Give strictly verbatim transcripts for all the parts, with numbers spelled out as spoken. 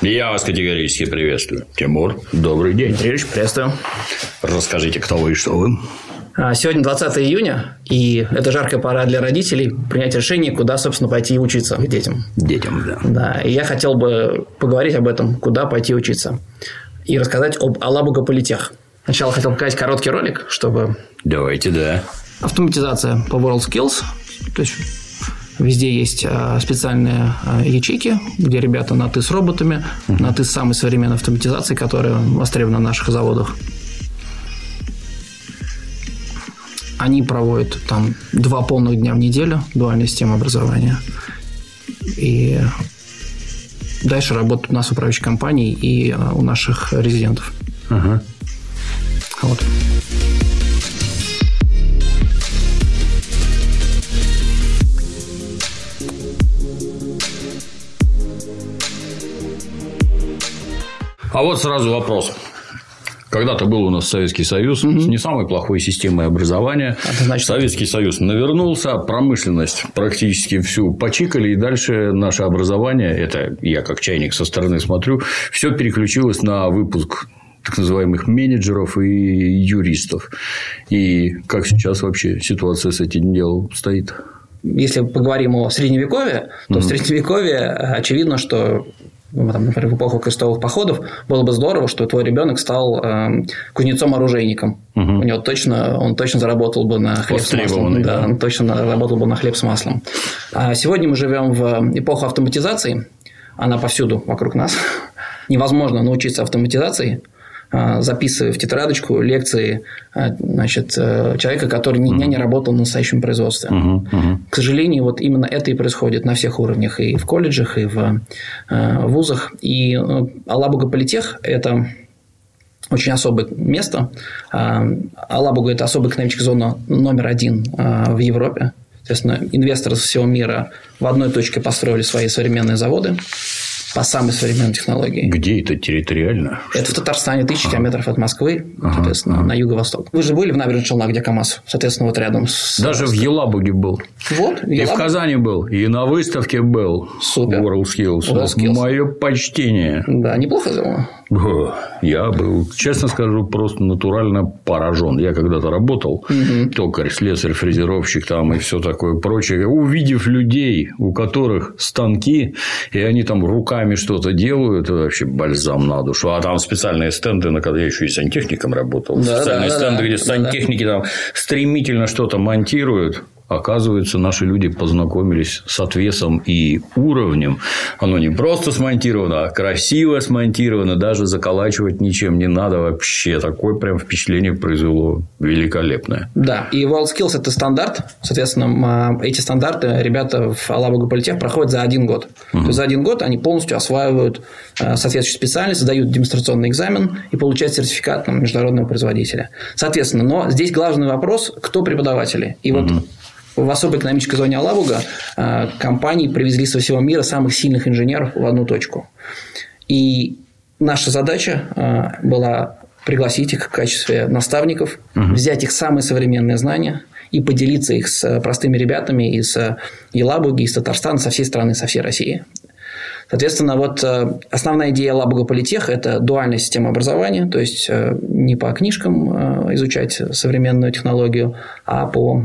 Я вас категорически приветствую. Тимур, добрый день. Дмитрий Ильич, приветствую. Расскажите, кто вы и что вы. Сегодня двадцатое июня, и это жаркая пора для родителей принять решение, куда, собственно, пойти учиться к детям. Детям, да. Да, и я хотел бы поговорить об этом, куда пойти учиться. И рассказать об Алабуга Политех. Сначала хотел показать короткий ролик, чтобы... Давайте, да. Автоматизация по WorldSkills. То есть, везде есть специальные ячейки, где ребята на «ты» с роботами, uh-huh. на «ты» с самой современной автоматизацией, которая востребована на наших заводах. Они проводят там два полных дня в неделю, дуальная система образования. И дальше работают у нас в управляющей компании и у наших резидентов. Uh-huh. Вот. А вот сразу вопрос. Когда-то был у нас Советский Союз mm-hmm. с не самой плохой системой образования. Значит... Советский Союз навернулся, промышленность практически всю почикали, и дальше наше образование, это я как чайник со стороны смотрю, все переключилось на выпуск так называемых менеджеров и юристов. И как сейчас вообще ситуация с этим делом стоит? Если поговорим о Средневековье, то mm-hmm. в Средневековье очевидно, что... Там, например, в эпоху крестовых походов было бы здорово, что твой ребенок стал э, кузнецом-оружейником. Угу. У него точно, он точно заработал бы на хлеб с маслом. Да, он точно заработал бы на хлеб с маслом. А сегодня мы живем в эпоху автоматизации. Она повсюду вокруг нас. Невозможно научиться автоматизации, записывая в тетрадочку лекции, значит, человека, который ни дня не работал на настоящем производстве. Uh-huh, uh-huh. К сожалению, вот именно это и происходит на всех уровнях, и в колледжах, и в вузах. И Алабуга Политех – это очень особое место. Алабуга – это особая экономическая зона номер один в Европе. Соответственно, инвесторы со всего мира в одной точке построили свои современные заводы по самой современной технологии. Где это территориально? Это в Татарстане, тысяча ага. километров от Москвы, ага. соответственно, ага. на юго-восток. Вы же были в Набережных Челнах, где КамАЗ, соответственно, вот рядом с... Даже в Елабуге был. Вот. И Елабуг. В Казани был, и на выставке был. Супер. WorldSkills. WorldSkills. Мое почтение. Да, неплохо сделано. Я был, честно скажу, просто натурально поражен. Я когда-то работал, угу. токарь, слесарь, фрезеровщик там и все такое прочее. Увидев людей, у которых станки, и они там руками что-то делают, это вообще бальзам на душу. А там специальные стенды, на когда я еще и сантехником работал. Да, специальные да, стенды, да, где да, сантехники да. там стремительно что-то монтируют. Оказывается, наши люди познакомились с отвесом и уровнем. Оно не просто смонтировано, а красиво смонтировано. Даже заколачивать ничем не надо вообще. Такое прям впечатление произвело великолепное. Да. И WorldSkills – это стандарт. Соответственно, эти стандарты ребята в Алабуга Политех проходят за один год. Угу. То есть, за один год они полностью осваивают соответствующую специальность, сдают демонстрационный экзамен и получают сертификат там, международного производителя. Соответственно, но здесь главный вопрос – кто преподаватели? И вот угу. в особой экономической зоне Алабуга компании привезли со всего мира самых сильных инженеров в одну точку. И наша задача была пригласить их в качестве наставников, угу. взять их самые современные знания и поделиться их с простыми ребятами из Елабуги, из Татарстана, со всей страны, со всей России. Соответственно, вот основная идея Алабуга Политех – это дуальная система образования, то есть не по книжкам изучать современную технологию, а по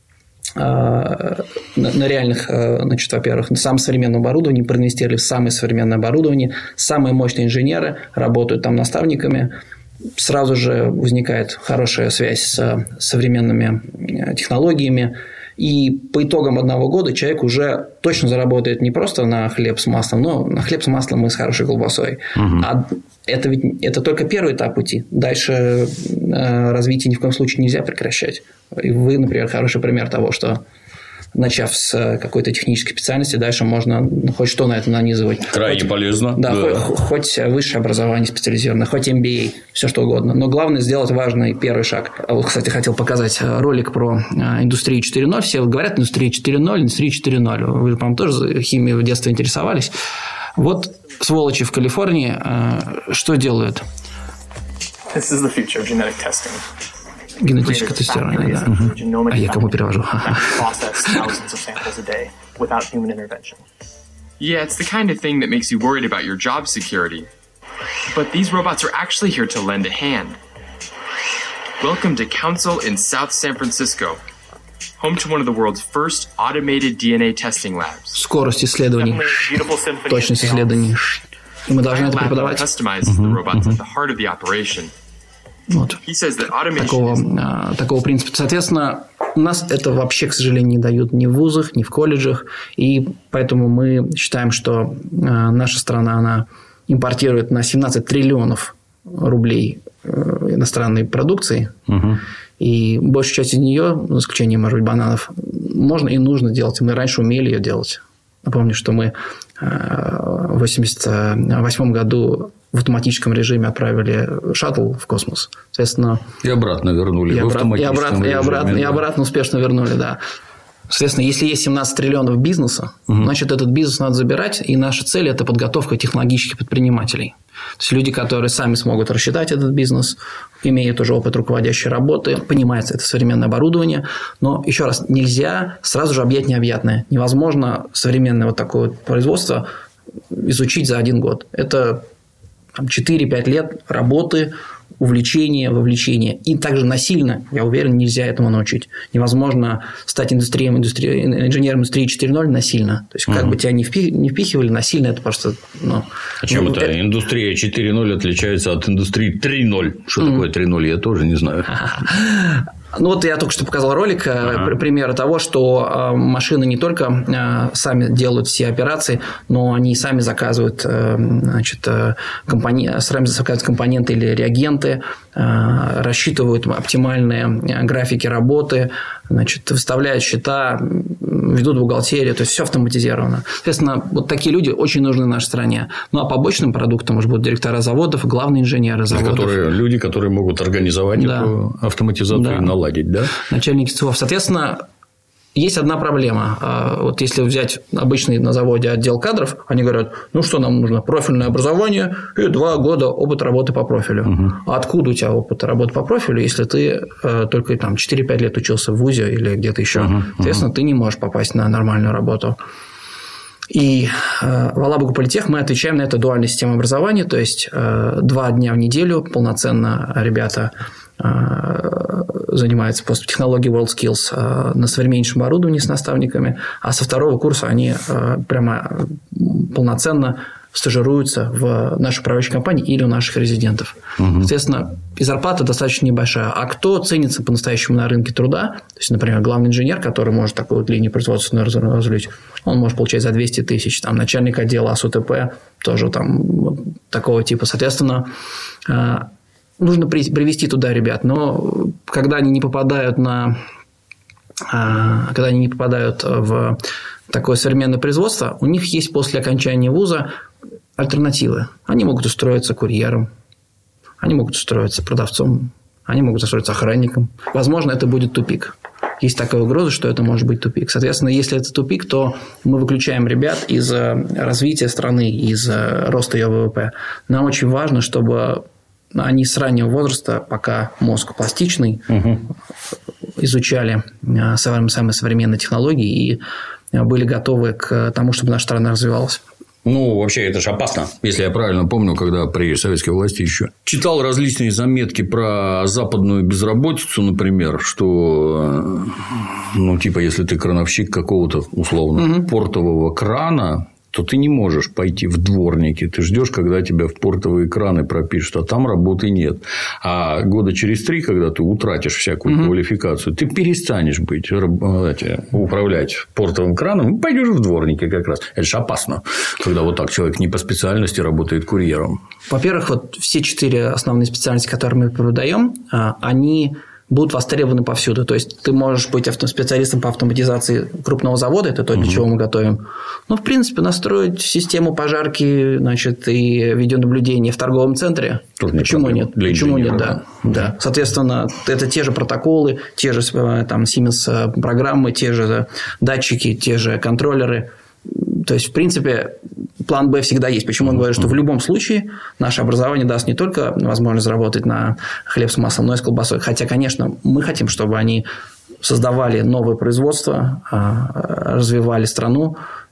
на реальных, значит, во-первых, на самом современном оборудовании, проинвестировали в самое современное оборудование, самые мощные инженеры работают там наставниками, сразу же возникает хорошая связь с современными технологиями, и по итогам одного года человек уже точно заработает не просто на хлеб с маслом, но на хлеб с маслом и с хорошей колбасой. Угу. А это ведь это только первый этап пути. Дальше развитие ни в коем случае нельзя прекращать. И вы, например, хороший пример того, что начав с какой-то технической специальности, дальше можно ну, хоть что на это нанизывать. Крайне хоть, полезно. Да, да. Хоть, хоть высшее образование специализированное, хоть эм би эй, все что угодно. Но главное сделать важный первый шаг. А вот, кстати, хотел показать ролик про индустрию четыре ноль. Все говорят индустрия четыре ноль, индустрия четыре ноль. Вы, по-моему, тоже химией в детстве интересовались. Вот сволочи в Калифорнии что делают? This is the future of genetic testing. Генетическое тестирование, да. Угу. А я кому перевожу? Yeah, it's the kind of thing that makes you worried about your job security. But these robots are actually here to lend a hand. Welcome to Council in South San Francisco, home to one of the world's first automated ди эн эй testing labs. Скорость исследований, точность исследований. И мы должны это преподавать. Вот. Такого, такого принципа. Соответственно, у нас это вообще, к сожалению, не дают ни в вузах, ни в колледжах. И поэтому мы считаем, что наша страна, она импортирует на семнадцать триллионов рублей иностранной продукции. Угу. И большую часть из нее, за исключением, может быть, бананов, можно и нужно делать. Мы раньше умели ее делать. Напомню, что мы в восемьдесят восьмом году в автоматическом режиме отправили шаттл в космос. Соответственно, и обратно вернули. И, обрат, и, обратно, и, обратно, и обратно успешно вернули, да. Соответственно, если есть семнадцать триллионов бизнеса, угу. значит, этот бизнес надо забирать. И наша цель – это подготовка технологических предпринимателей. То есть, люди, которые сами смогут рассчитать этот бизнес, имеют уже опыт руководящей работы, понимают это современное оборудование. Но, еще раз, нельзя сразу же объять необъятное. Невозможно современное вот такое вот производство изучить за один год. Это четыре-пять лет работы, увлечения, вовлечения. И также насильно, я уверен, нельзя этому научить. Невозможно стать индустрией, индустри... инженером индустрии четыре ноль насильно. То есть, как угу. бы тебя не, впи... не впихивали, насильно это просто... Ну, а чем ну, это? это? Индустрия четыре ноль отличается от индустрии три ноль. Что mm. такое три ноль, я тоже не знаю. Ну, вот я только что показал ролик, ага. пример того, что машины не только сами делают все операции, но они сами заказывают, значит, компони... сами заказывают компоненты или реагенты, рассчитывают оптимальные графики работы, значит, выставляют счета, ведут бухгалтерию, то есть все автоматизировано. Соответственно, вот такие люди очень нужны нашей стране. Ну, а побочным продуктом уже будут директора заводов, главные инженеры заводов. Которые, люди, которые могут организовать да. эту автоматизацию да. и наладить, да? Начальники цехов. Соответственно, есть одна проблема. Вот если взять обычный на заводе отдел кадров, они говорят, ну, что нам нужно? Профильное образование и два года опыта работы по профилю. Угу. А откуда у тебя опыт работы по профилю, если ты только там, четыре-пять лет учился в вузе или где-то еще? Угу. Соответственно, ты не можешь попасть на нормальную работу. И в Алабуга-Политех мы отвечаем на это дуальной системой образования, то есть два дня в неделю полноценно ребята занимаются по технологии WorldSkills на современнейшем оборудовании с наставниками, а со второго курса они прямо полноценно стажируются в нашей управляющей компании или у наших резидентов. Угу. Соответственно, и зарплата достаточно небольшая. А кто ценится по-настоящему на рынке труда? То есть, например, главный инженер, который может такую вот линию производства разрулить, он может получать за двести тысяч. Там, начальник отдела АСУТП тоже там такого типа. Соответственно, нужно привести туда ребят. Но когда они не попадают на... Когда они не попадают в такое современное производство, у них есть после окончания вуза альтернативы. Они могут устроиться курьером, они могут устроиться продавцом, они могут устроиться охранником. Возможно, это будет тупик. Есть такая угроза, что это может быть тупик. Соответственно, если это тупик, то мы выключаем ребят из развития страны, из роста ее ВВП. Нам очень важно, чтобы они с раннего возраста, пока мозг пластичный, угу. изучали самые современные технологии и были готовы к тому, чтобы наша страна развивалась. Ну, вообще, это же опасно. Если я правильно помню, когда при советской власти еще читал различные заметки про западную безработицу, например, что, ну, типа, если ты крановщик какого-то, условно, угу. портового крана, то ты не можешь пойти в дворники. Ты ждешь, когда тебя в портовые краны пропишут, а там работы нет. А года через три, когда ты утратишь всякую угу. квалификацию, ты перестанешь быть, эти, управлять портовым краном и пойдешь в дворники как раз. Это же опасно, когда вот так человек не по специальности работает курьером. Во-первых, вот все четыре основные специальности, которые мы преподаем, они будут востребованы повсюду. То есть, ты можешь быть специалистом по автоматизации крупного завода, это то, для угу. чего мы готовим. Но, в принципе, настроить систему пожарки, значит, и видеонаблюдения в торговом центре. Тоже почему нет? Для Почему нет? Да. Угу. да. Соответственно, это те же протоколы, те же там Siemens программы, те же датчики, те же контроллеры. То есть, в принципе, план Б всегда есть. Почему он говорит, что в любом случае наше образование даст не только возможность заработать на хлеб с маслом, но и с колбасой. Хотя, конечно, мы хотим, чтобы они создавали новое производство, развивали страну,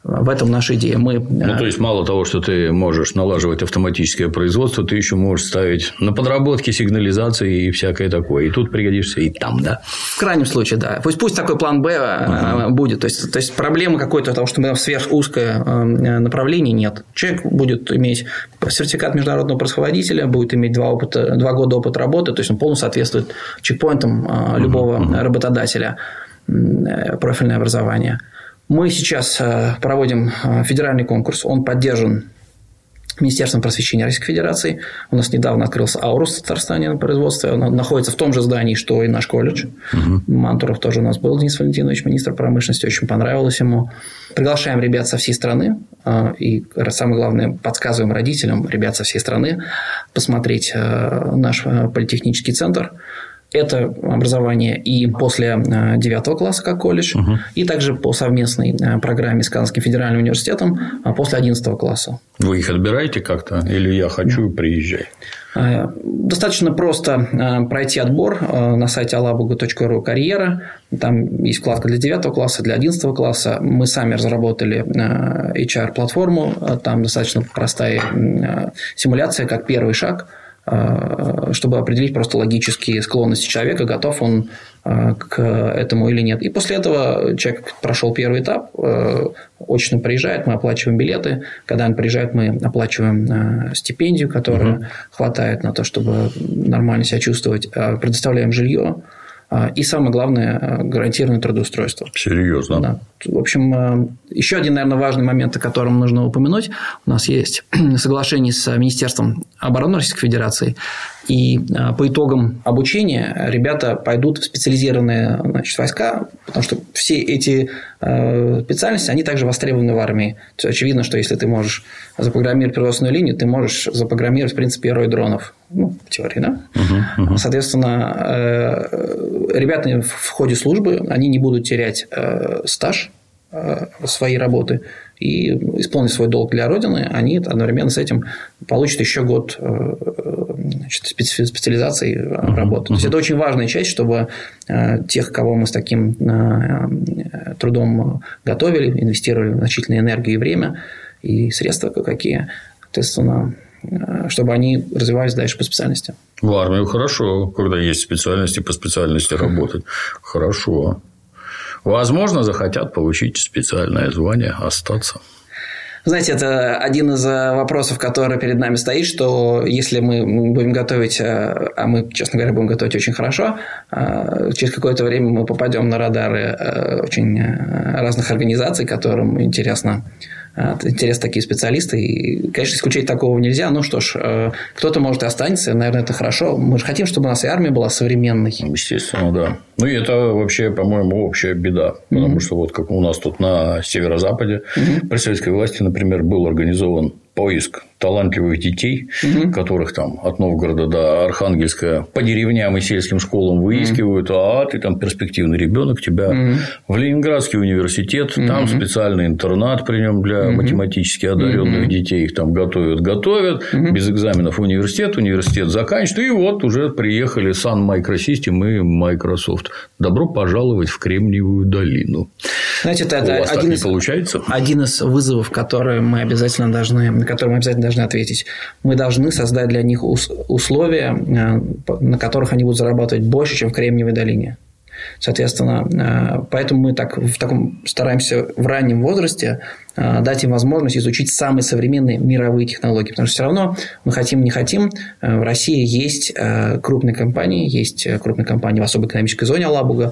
В этом наша идея. Мы... Ну, то есть, мало того, что ты можешь налаживать автоматическое производство, ты еще можешь ставить на подработке сигнализации и всякое такое. И тут пригодишься и там, да. В крайнем случае, да. Пусть, пусть такой план Б uh-huh. будет. То есть, то есть, проблемы какой-то того, что мы в сверхузкое направление, нет. Человек будет иметь сертификат международного производителя, будет иметь два, опыта, два года опыта работы, то есть, он полностью соответствует чекпоинтам любого uh-huh. работодателя, профильное образование. Мы сейчас проводим федеральный конкурс, он поддержан Министерством просвещения Российской Федерации. У нас недавно открылся Аурус в Татарстане на производстве. Он находится в том же здании, что и наш колледж. Угу. Мантуров тоже у нас был, Денис Валентинович, министр промышленности. Очень понравилось ему. Приглашаем ребят со всей страны. И, самое главное, подсказываем родителям ребят со всей страны посмотреть наш политехнический центр. Это образование и после девятого класса, как колледж, угу. и также по совместной программе с Казанским федеральным университетом после одиннадцатого класса. Вы их отбираете как-то? Или я хочу, приезжай? Достаточно просто пройти отбор на сайте алабуга точка ру карьера. Там есть вкладка для девятого класса, для одиннадцатого класса. Мы сами разработали эйч ар-платформу. Там достаточно простая симуляция, как первый шаг, чтобы определить просто логические склонности человека, готов он к этому или нет. И после этого человек прошел первый этап, очно приезжает, мы оплачиваем билеты. Когда он приезжает, мы оплачиваем стипендию, которая угу. хватает на то, чтобы нормально себя чувствовать, предоставляем жилье. И самое главное, гарантированное трудоустройство. Серьезно? Да. В общем, еще один, наверное, важный момент, о котором нужно упомянуть. У нас есть соглашение с Министерством обороны Российской Федерации. И по итогам обучения ребята пойдут в специализированные, значит, войска, потому что все эти специальности, они также востребованы в армии. То есть, очевидно, что если ты можешь запрограммировать производственную линию, ты можешь запрограммировать, в принципе, рой дронов. Ну, в теории, да? Uh-huh, uh-huh. Соответственно, ребята в ходе службы, они не будут терять стаж своей работы и исполнить свой долг для Родины, они одновременно с этим получат еще год, значит, специализации uh-huh, работы. Uh-huh. То есть, это очень важная часть, чтобы тех, кого мы с таким трудом готовили, инвестировали значительную энергию и время, и средства какие, соответственно, чтобы они развивались дальше по специальности. В армию хорошо, когда есть специальности, по специальности работать. Хорошо. Возможно, захотят получить специальное звание, остаться. Знаете, это один из вопросов, который перед нами стоит, что если мы будем готовить, а мы, честно говоря, будем готовить очень хорошо, через какое-то время мы попадем на радары очень разных организаций, которым интересно Интересны такие специалисты. И, конечно, исключать такого нельзя. Ну что ж, кто-то, может, и останется. Наверное, это хорошо. Мы же хотим, чтобы у нас и армия была современной. Естественно, да. Ну, и это вообще, по-моему, общая беда. Потому mm-hmm. что вот как у нас тут на северо-западе mm-hmm. при советской власти, например, был организован поиск талантливых детей, угу. которых там от Новгорода до Архангельска по деревням и сельским школам выискивают, угу. а ты там перспективный ребенок, тебя угу. в Ленинградский университет, угу. там специальный интернат при нем для угу. математически одаренных угу. детей, их там готовят, готовят, угу. без экзаменов в университет, университет заканчивают, и вот уже приехали Sun Microsystem и Microsoft. Добро пожаловать в Кремниевую долину. Знаете, это, это у вас один, из, получается? один из вызовов, которые мы обязательно должны, на которые мы обязательно должны ответить. Мы должны создать для них условия, на которых они будут зарабатывать больше, чем в Кремниевой долине. Соответственно, поэтому мы так, в таком стараемся в раннем возрасте дать им возможность изучить самые современные мировые технологии. Потому что все равно мы хотим, не хотим, в России есть крупные компании, есть крупные компании в особой экономической зоне Алабуга,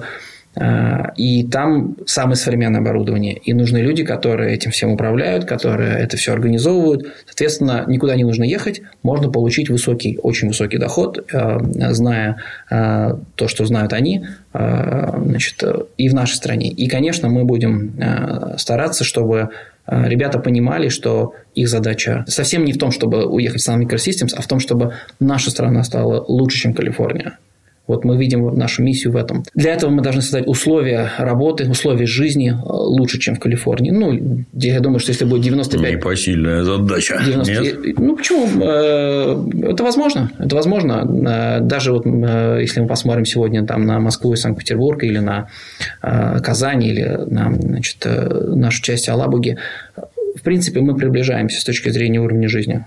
и там самое современное оборудование. И нужны люди, которые этим всем управляют, которые это все организовывают. Соответственно, никуда не нужно ехать. Можно получить высокий, очень высокий доход, зная то, что знают они, значит, и в нашей стране. И, конечно, мы будем стараться, чтобы ребята понимали, что их задача совсем не в том, чтобы уехать в Sun Microsystems, а в том, чтобы наша страна стала лучше, чем Калифорния. Вот мы видим нашу миссию в этом. Для этого мы должны создать условия работы, условия жизни лучше, чем в Калифорнии. Ну, я думаю, что если будет девяносто пять... Непосильная задача. девяносто... Нет? Ну, почему? Это возможно. Это возможно. Даже вот если мы посмотрим сегодня там, на Москву и Санкт-Петербург, или на Казань, или на, значит, нашу часть Алабуги, в принципе, мы приближаемся с точки зрения уровня жизни.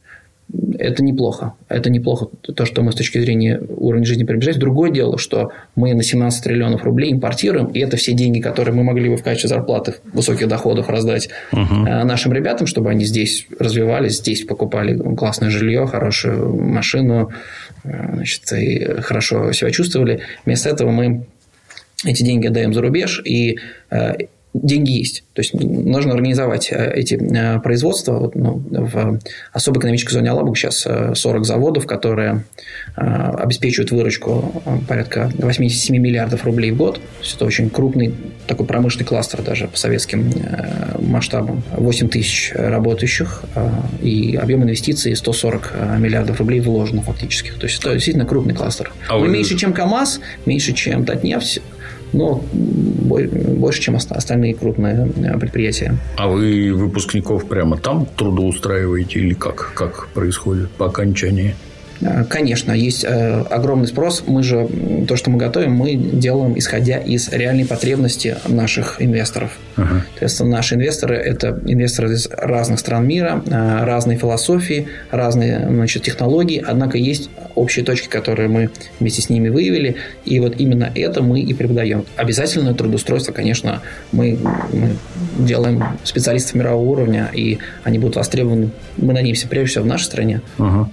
Это неплохо. Это неплохо, то, что мы с точки зрения уровня жизни приближаемся. Другое дело, что мы на семнадцать триллионов рублей импортируем, и это все деньги, которые мы могли бы в качестве зарплаты, высоких доходов раздать угу. нашим ребятам, чтобы они здесь развивались, здесь покупали классное жилье, хорошую машину, значит, и хорошо себя чувствовали. Вместо этого мы эти деньги отдаем за рубеж, и деньги есть. То есть, нужно организовать эти производства. Вот, ну, в особой экономической зоне Алабуга сейчас сорок заводов, которые обеспечивают выручку порядка восемьдесят семь миллиардов рублей в год. То есть, это очень крупный такой промышленный кластер даже по советским масштабам. восемь тысяч работающих и объем инвестиций сто сорок миллиардов рублей вложено фактически. То есть, это действительно крупный кластер. А вы... Меньше, чем КАМАЗ, меньше, чем Татнефть, но больше, чем остальные крупные предприятия. А вы выпускников прямо там трудоустраиваете или как, как происходит по окончании? Конечно, есть огромный спрос. Мы же, то, что мы готовим, мы делаем, исходя из реальной потребности наших инвесторов. Uh-huh. Соответственно, наши инвесторы – это инвесторы из разных стран мира, разные философии, разные, значит, технологии. Однако, есть общие точки, которые мы вместе с ними выявили. И вот именно это мы и преподаем. Обязательное трудоустройство, конечно, мы, мы делаем специалистов мирового уровня, и они будут востребованы, мы надеемся, прежде всего в нашей стране. Uh-huh.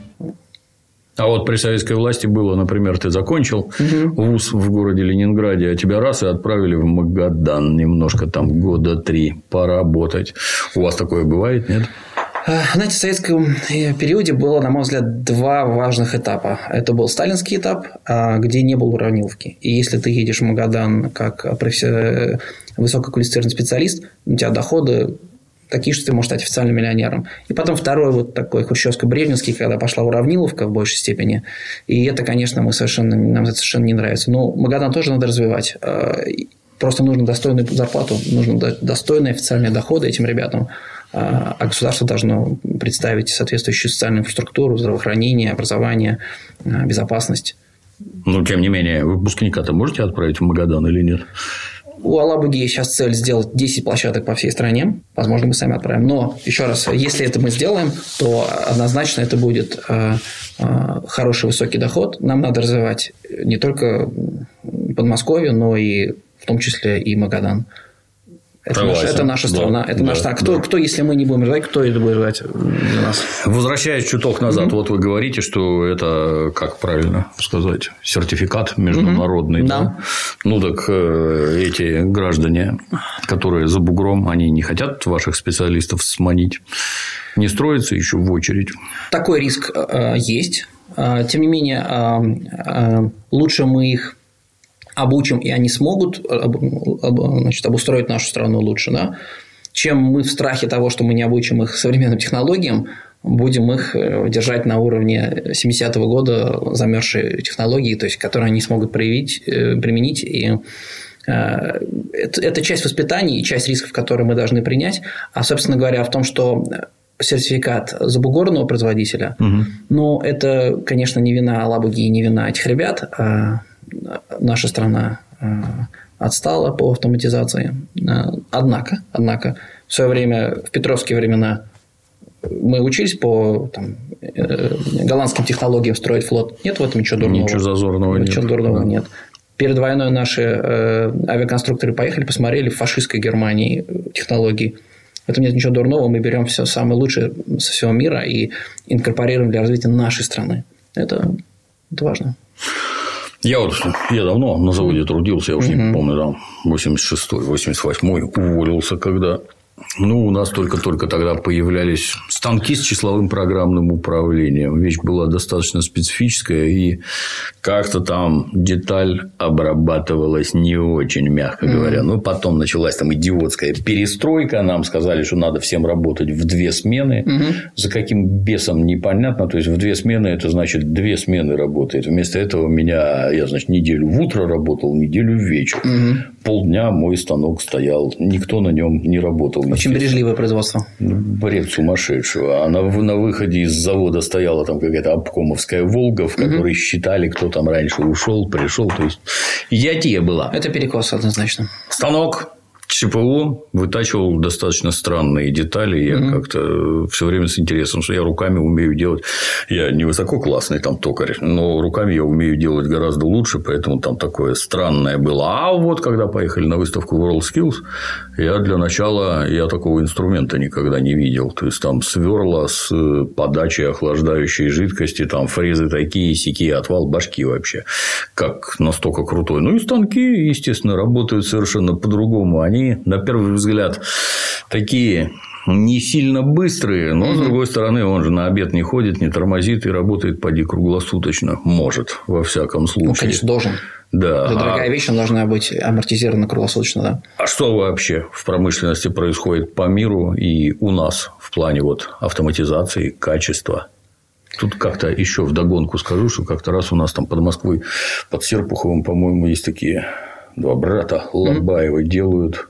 А вот при советской власти было, например, ты закончил угу. вуз в городе Ленинграде, а тебя раз и отправили в Магадан немножко там года три поработать. У вас такое бывает, нет? Знаете, в советском периоде было, на мой взгляд, два важных этапа. Это был сталинский этап, где не было уравниловки. И если ты едешь в Магадан как высококвалифицированный специалист, у тебя доходы такие, что ты можешь стать официальным миллионером. И потом второй вот такой хрущевско-брежневский, когда пошла уравниловка в большей степени. И это, конечно, мы совершенно, нам это совершенно не нравится. Но Магадан тоже надо развивать. Просто нужно достойную зарплату, нужно достойные официальные доходы этим ребятам. А государство должно представить соответствующую социальную инфраструктуру, здравоохранение, образование, безопасность. Но, тем не менее, выпускника-то можете отправить в Магадан или нет? У Алабуги есть сейчас цель сделать десять площадок по всей стране. Возможно, мы сами отправим. Но, еще раз, если это мы сделаем, то однозначно это будет э, э, хороший высокий доход. Нам надо развивать не только Подмосковье, но и в том числе и Магадан. Это, наша, это наша страна. Да, это да, наша страна. Кто, да. кто, если мы не будем развивать, кто это будет развивать для нас? Возвращаясь чуток назад, mm-hmm. вот вы говорите, что это, как правильно сказать, сертификат международный. Mm-hmm. Да? Да. Ну, так эти граждане, которые за бугром, они не хотят ваших специалистов сманить, не строятся еще в очередь. Такой риск э, есть. Тем не менее, э, э, лучше мы их обучим, и они смогут, значит, обустроить нашу страну лучше, да? Чем мы в страхе того, что мы не обучим их современным технологиям, будем их держать на уровне семидесятого года замерзшие технологии, то есть, которые они смогут проявить, применить. И это, это часть воспитания и часть рисков, которые мы должны принять. А, собственно говоря, в том, что сертификат забугорного производителя, угу. но это, конечно, не вина Алабуги и не вина этих ребят, а наша страна отстала по автоматизации. Однако, однако в свое время, в петровские времена, мы учились по там, голландским технологиям строить флот. Нет в этом ничего дурного. Ничего зазорного нет. Ничего дурного да. нет. Перед войной наши авиаконструкторы поехали, посмотрели в фашистской Германии технологии. В этом нет ничего дурного. Мы берем все самое лучшее со всего мира и инкорпорируем для развития нашей страны. Это, это важно. Я вот я давно на заводе трудился, я уж mm-hmm. не помню, там восемьдесят шестой восемьдесят восьмой уволился, когда Ну, у нас только-только тогда появлялись станки с числовым программным управлением. Вещь была достаточно специфическая. И как-то там деталь обрабатывалась не очень, мягко говоря. Mm-hmm. Ну, потом началась там идиотская перестройка. Нам сказали, что надо всем работать в две смены. Mm-hmm. За каким бесом непонятно. То есть, в две смены это значит, две смены работает. Вместо этого меня, я, значит, неделю в утро работал, неделю в вечер. Mm-hmm. Полдня мой станок стоял. Никто на нем не работал. Очень бережливое производство. Бред сумасшедшего. А на, на выходе из завода стояла там какая-то обкомовская «Волга», в которой угу. считали, кто там раньше ушел, пришел. То есть, идиотия была. Это перекос однозначно. Станок. ЧПУ вытачивал достаточно странные детали. Я mm-hmm. как-то все время с интересом, что я руками умею делать. Я не высококлассный там токарь, но руками я умею делать гораздо лучше, поэтому там такое странное было. А вот когда поехали на выставку WorldSkills, я для начала я такого инструмента никогда не видел. То есть, там сверла с подачей охлаждающей жидкости, там фрезы такие, сякие, отвал башки вообще. Как настолько крутой. Ну и станки, естественно, работают совершенно по-другому. Они, на первый взгляд, такие не сильно быстрые, но, mm-hmm. с другой стороны, он же на обед не ходит, не тормозит и работает поди круглосуточно. Может, во всяком случае. Ну, конечно, должен. Да. Это дорогая вещь, она должна быть амортизирована круглосуточно, да. А что вообще в промышленности происходит по миру и у нас в плане вот автоматизации, качества? Тут как-то еще вдогонку скажу, что как-то раз у нас там под Москвой, под Серпуховым, по-моему, есть такие два брата Лобаева, mm-hmm. делают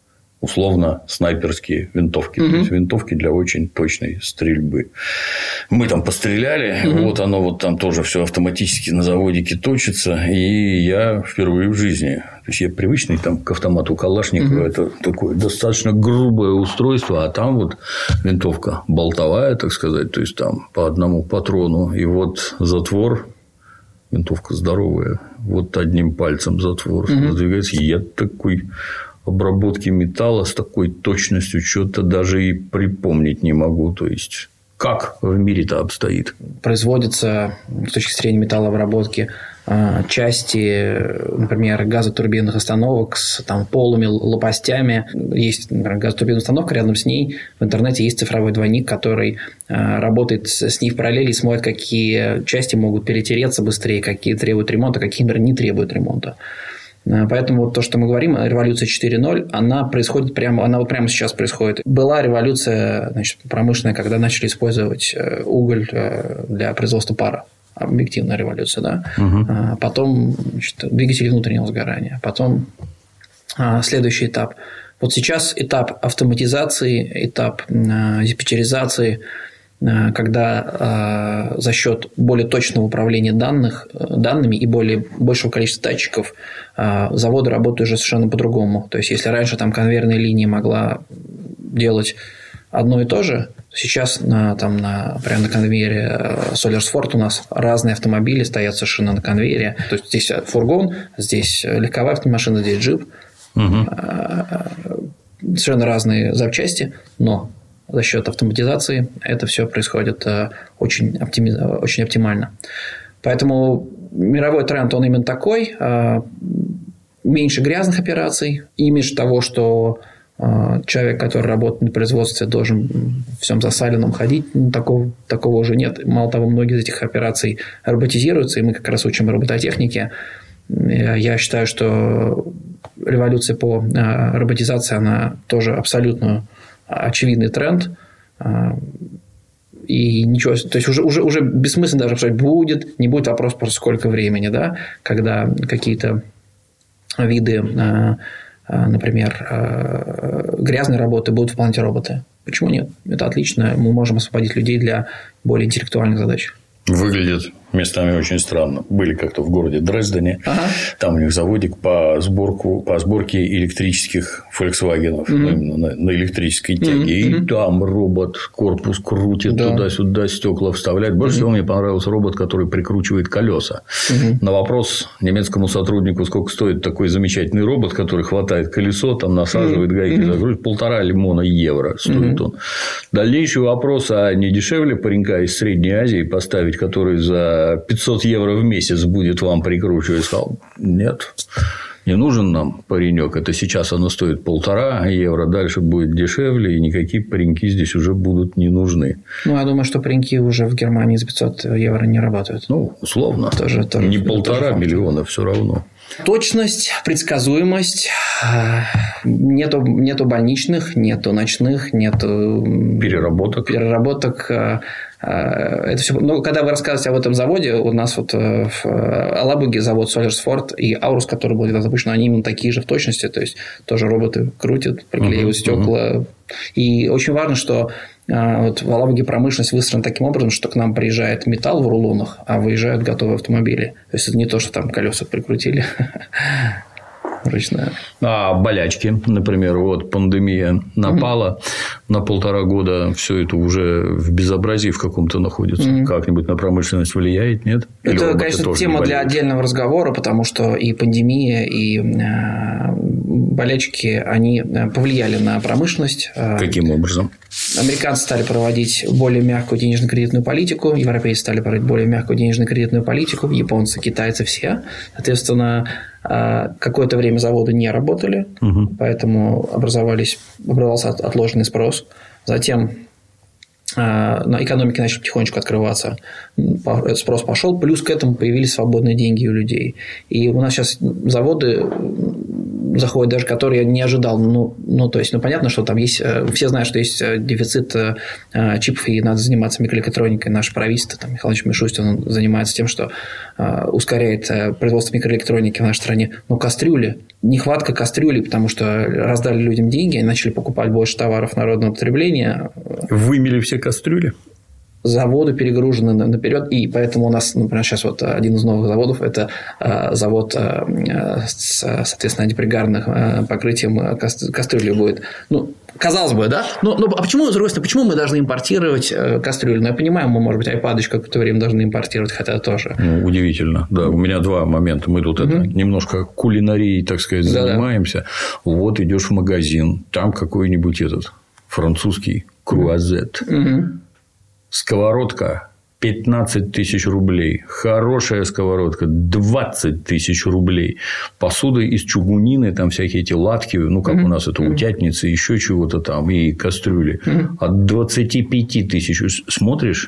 условно снайперские винтовки. Mm-hmm. То есть, винтовки для очень точной стрельбы. Мы там постреляли, mm-hmm. вот оно вот там тоже все автоматически на заводике точится. И я впервые в жизни. То есть, я привычный там к автомату Калашникова. Mm-hmm. Это такое достаточно грубое устройство. А там вот винтовка болтовая, так сказать. То есть, там по одному патрону. И вот затвор. Винтовка здоровая. Вот одним пальцем затвор mm-hmm. сдвигается. Я такой обработки металла с такой точностью что-то даже и припомнить не могу. То есть, как в мире-то обстоит? Производятся, с точки зрения металлообработки, части, например, газотурбинных установок с там, полыми лопастями. Есть, например, газотурбинная установка, рядом с ней в интернете есть цифровой двойник, который работает с ней в параллели и смотрит, какие части могут перетереться быстрее, какие требуют ремонта, какие, например, не требуют ремонта. Поэтому вот то, что мы говорим, революция четыре ноль, она происходит прямо, она вот прямо сейчас происходит. Была революция, значит, промышленная, когда начали использовать уголь для производства пара. Объективная революция, да. Угу. Потом, значит, двигатели внутреннего сгорания. Потом следующий этап. Вот сейчас этап автоматизации, этап диспетчеризации, когда э, за счет более точного управления данных, данными и более, большего количества датчиков э, заводы работают уже совершенно по-другому. То есть, если раньше там конвейерная линия могла делать одно и то же, сейчас на, там, на, прямо на конвейере Solersford у нас разные автомобили стоят совершенно на конвейере. То есть, здесь фургон, здесь легковая автомашина, здесь джип. Угу. Совершенно разные запчасти, но за счет автоматизации это все происходит очень, оптими... очень оптимально. Поэтому мировой тренд, он именно такой. Меньше грязных операций. Имидж того, что человек, который работает на производстве, должен в всем засаленном ходить, такого, такого уже нет. Мало того, многие из этих операций роботизируются, и мы как раз учим робототехнике. Я считаю, что революция по роботизации, она тоже абсолютно очевидный тренд, и ничего, то есть уже, уже, уже бессмысленно даже обсуждать, будет, не будет, вопрос просто сколько времени, да, когда какие-то виды, например, грязной работы будут выполнять роботы. Почему нет? Это отлично, мы можем освободить людей для более интеллектуальных задач. Выглядит местами очень странно. Были как-то в городе Дрездене. Ага. Там у них заводик по, сборку, по сборке электрических Volkswagen'ов. Mm-hmm. Ну, именно на, на электрической тяге. Mm-hmm. И там робот корпус крутит, да. Туда-сюда стекла вставляет. Больше mm-hmm. всего мне понравился робот, который прикручивает колеса. Mm-hmm. На вопрос немецкому сотруднику, сколько стоит такой замечательный робот, который хватает колесо, там насаживает mm-hmm. гайки, mm-hmm. закрутит, полтора лимона евро стоит mm-hmm. он. Дальнейший вопрос, а не дешевле паренька из Средней Азии поставить, который за пятьсот евро в месяц будет вам прикручивать? Сказал, нет. Не нужен нам паренек. Это сейчас оно стоит полтора евро. Дальше будет дешевле. И никакие пареньки здесь уже будут не нужны. Ну, я думаю, что пареньки уже в Германии за пятьсот евро не работают. Ну, условно. Тоже, тоже, не полтора тоже миллиона все равно. Точность, предсказуемость. Нету, нету больничных, нету ночных, нету переработок. переработок. Это все. Ну, когда вы рассказываете об этом заводе, у нас вот в Алабуге завод Солерсфорд и Аурус, который был запущен, они именно такие же в точности. То есть, тоже роботы крутят, приклеивают uh-huh, стекла. Uh-huh. И очень важно, что вот в Алабуге промышленность выстроена таким образом, что к нам приезжает металл в рулонах, а выезжают готовые автомобили. То есть, это не то, что там колеса прикрутили. Ручная. А болячки, например, вот пандемия напала, mm-hmm. на полтора года все это уже в безобразии в каком-то находится. Mm-hmm. Как-нибудь на промышленность влияет, нет? Или это, конечно, тема для отдельного разговора, потому что и пандемия, и болячки, они повлияли на промышленность. Каким образом? Американцы стали проводить более мягкую денежно-кредитную политику, европейцы стали проводить более мягкую денежно-кредитную политику, японцы, китайцы все. Соответственно, какое-то время заводы не работали, угу. поэтому образовались, образовался отложенный спрос. Затем экономики начали потихонечку открываться, спрос пошел, плюс к этому появились свободные деньги у людей. И у нас сейчас заводы заходят даже, которые я не ожидал. Ну, ну, то есть, ну, понятно, что там есть... Все знают, что есть дефицит э, чипов, и надо заниматься микроэлектроникой. Наше правительство, там, Михаил Ильич Мишустин, он занимается тем, что э, ускоряет производство микроэлектроники в нашей стране. Но кастрюли, нехватка кастрюлей, потому что раздали людям деньги, они начали покупать больше товаров народного потребления. Вымели все кастрюли? Заводы перегружены наперед, и поэтому у нас, например, сейчас вот один из новых заводов – это завод с, соответственно, антипригарным покрытием кастрюли будет. Ну, казалось бы, да? Но, но а почему, с другой стороны, почему мы должны импортировать кастрюлю? Ну, я понимаю, мы, может быть, айпадыч какое-то время должны импортировать, хотя тоже. Ну, удивительно. Да, у меня два момента. Мы тут угу. это, немножко кулинарией, так сказать, занимаемся. Да-да. Вот идешь в магазин, там какой-нибудь этот французский круазет. Угу. Сковородка пятнадцать тысяч рублей. Хорошая сковородка двадцать тысяч рублей. Посуда из чугунины, там всякие эти латки, ну, как mm-hmm. у нас это утятницы, еще чего-то там, и кастрюли. Mm-hmm. От двадцати пяти тысяч. Смотришь,